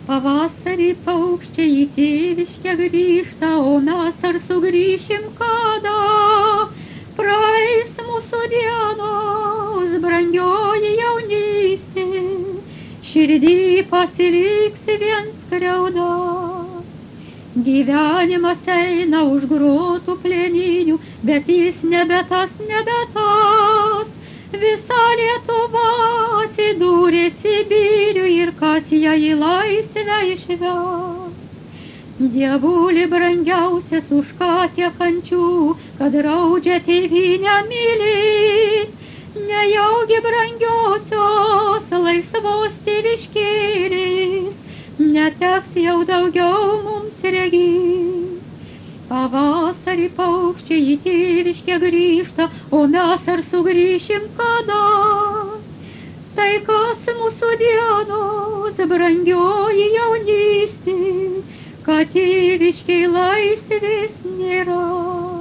Pavasarį paukščiai į tėviškę grįžta, o mes ar sugrįšim kada? Praeis mūsų dienos, brangioji jaunystė, širdį pasiliks vien skriauda. Gyvenimas eina už grotų plėninių, bet jis nebe tas, visa Lietuva atsidūrė Sibiriui ir kas ją į laisvę išves. Dievuli brangiausias, už ką tiek kančių, kad raudžia tėvynę mylėt, nejaugi brangiosios laisvos tėviškėlės, neteks jau daugiau mums regėt. Pavasarį paukščiai į tėviškę grįžta, o mes ar sugrįšim kada? Tai kas mūsų dienos, brangioji jaunystė, kad tėviškei laisvės nėra.